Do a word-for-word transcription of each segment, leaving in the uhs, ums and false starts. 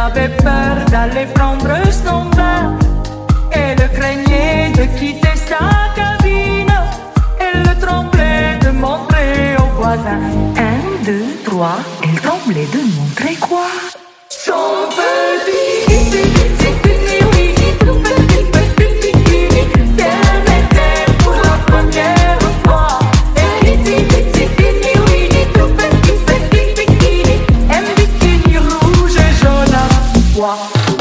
avait peur d'aller prendre son bain. Elle craignait de quitter sa cabine. Elle tremblait de montrer aux voisins. Un, deux, trois, elle tremblait de montrer quoi? Son petit itsy bitsy bikini, oui, tout petit petit bikini qu'elle mettait pour la première fois. Et itsy bitsy bikini, oui, tout petit petit bikini, un bikini rouge et jaune à pois.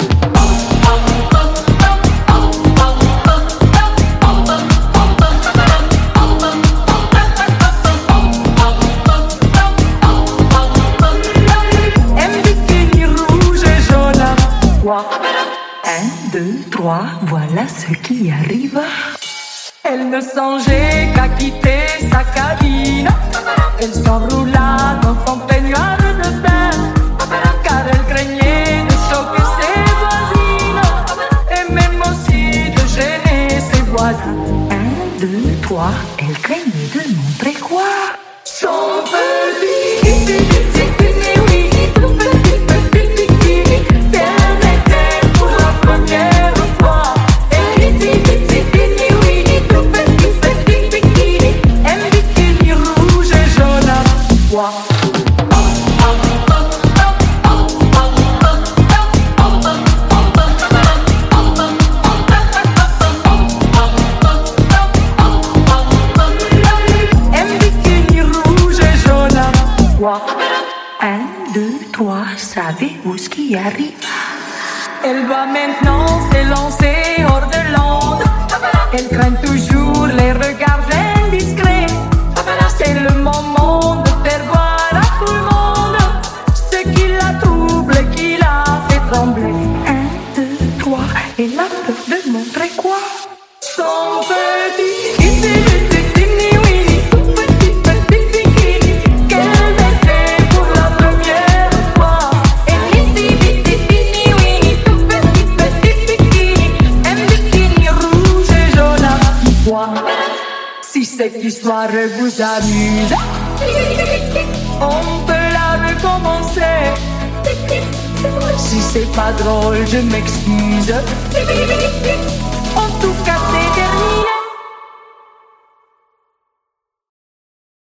Un, deux, trois, voilà ce qui arrive. Elle ne songeait qu'à quitter sa cabine. Elle s'enroula dans son peignoir de bain, car elle craignait de choquer ses voisines et même aussi de gêner ses voisins. Un, deux, trois, elle craignait de montrer quoi? Son petit itsy bitsy bikini, oui, tout petit petit bikini qu'elle mettait pour la première fois. Et itsy bitsy bikini, oui, tout petit petit bikini, un bikini rouge et jaune à pois. Un, deux, trois, savez-vous ce qui arrive? Elle va maintenant s'élancer hors de l'onde. Elle craint toujours les regards indiscrets. C'est le moment de faire voir à tout le monde ce qui la trouble et qui la fait trembler. Un, deux, trois, elle a peur de montrer quoi? Son petit itsy bitsy bikini, oui, tout petit petit bikini qu'elle mettait pour la première fois. Et itsy bitsy bikini, oui, tout petit petit bikini, un bikini rouge et jaune à pois. Si cette histoire vous amuse, on peut la recommencer. Si c'est pas drôle, je m'excuse. En tout cas, c'est